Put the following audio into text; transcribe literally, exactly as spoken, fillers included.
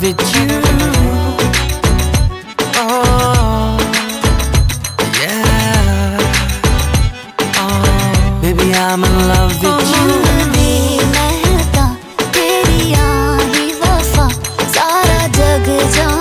with you. Oh, yeah. Oh, baby, I'm in love with you. महता तेरी आही वफा सारा जग जान